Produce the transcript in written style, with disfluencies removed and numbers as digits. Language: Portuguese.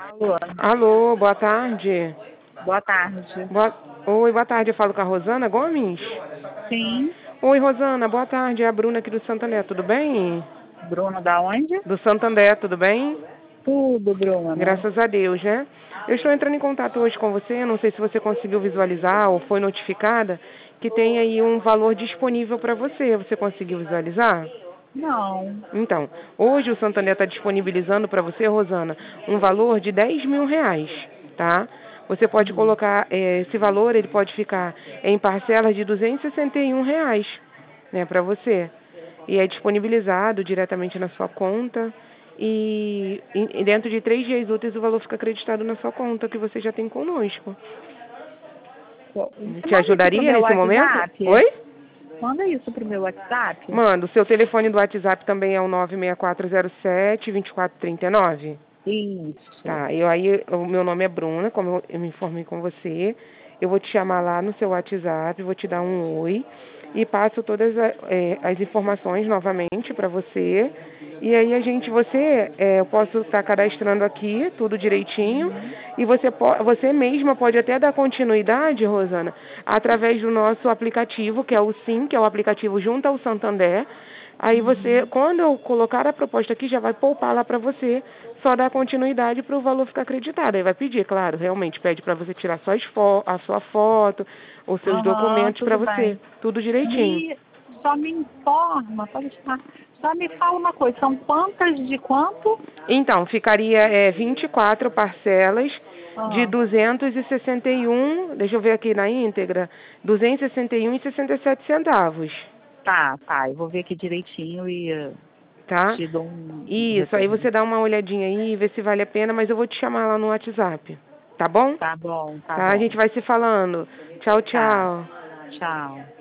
Alô, Alô, boa tarde. boa tarde. Oi, boa tarde. Eu falo com a Rosana Gomes? Sim, Oi, Rosana, boa tarde. É a Bruna aqui do Santander, tudo bem? Bruno da onde? Do Santander, tudo bem? Tudo, Bruno. Graças a Deus, né? Eu estou entrando em contato hoje com você, não sei se você conseguiu visualizar ou foi notificada, que tem aí um valor disponível para você. Você conseguiu visualizar? Não. Então, hoje o Santander está disponibilizando para você, Rosana, um valor de R$ 10.000, tá? Você pode Hum. colocar, esse valor, ele pode ficar em parcelas de R$ 261, né, para você. E é disponibilizado diretamente na sua conta e dentro de 3 dias úteis o valor fica acreditado na sua conta que você já tem conosco. Você Te manda isso pro ajudaria meu nesse momento? WhatsApp? Oi? Manda isso pro meu WhatsApp? Manda, o seu telefone do WhatsApp também é o 96407-2439? Isso. Tá, o meu nome é Bruna, como eu me informei com você. Eu vou te chamar lá no seu WhatsApp, vou te dar um oi e passo todas as informações novamente para você. E aí eu posso estar cadastrando aqui tudo direitinho Uhum. e você mesma pode até dar continuidade, Rosana, através do nosso aplicativo, que é o SIM, que é o aplicativo junto ao Santander. Aí você, Uhum. quando eu colocar a proposta aqui, já vai poupar lá para você, só dar continuidade para o valor ficar acreditado. Aí vai pedir, claro, realmente pede para você tirar a sua foto, os seus Aham, documentos para tudo você, bem. tudo direitinho. E só me informa, pode estar. Só me fala uma coisa, são quantas de quanto? Então, ficaria 24 parcelas de Ah, 261, deixa eu ver aqui na íntegra, 261,67 centavos, tá, eu vou ver aqui direitinho e tá? te dou um Isso, aí retorno. você dá uma olhadinha aí, vê se vale a pena, mas eu vou te chamar lá no WhatsApp, tá bom? Tá bom, tá Tá, a bom. gente vai se falando. Tchau, Tá, tchau. tchau.